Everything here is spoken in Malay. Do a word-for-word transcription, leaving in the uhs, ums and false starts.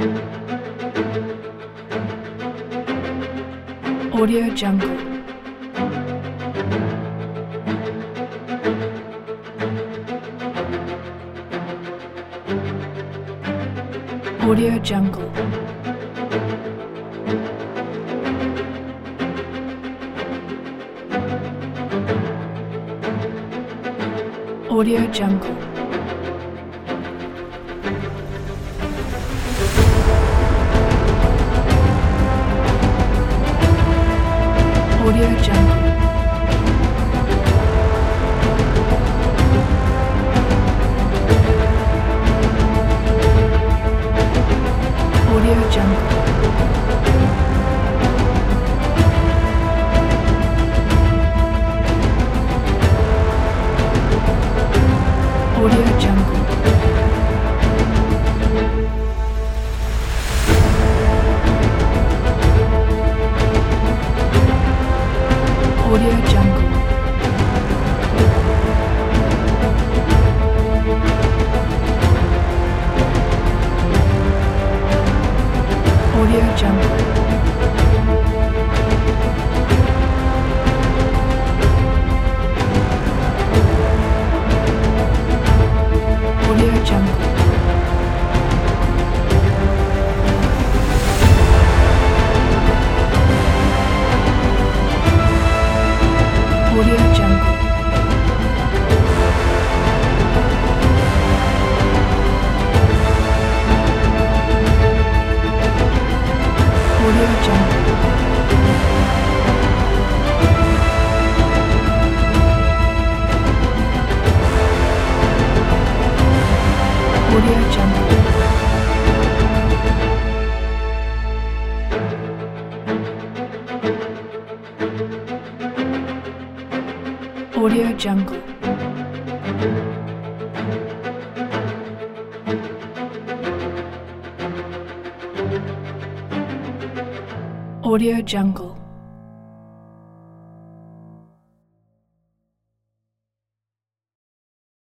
Audio Jungle. Audio Jungle. Audio Jungle. Audio Jungle. Audio Jungle. Audio Jungle. Audio Jungle. Audio Jungle. Audio Jungle. Audio Jungle. Audio Jungle. Audio Jungle. Audio Jungle. Audio Jungle.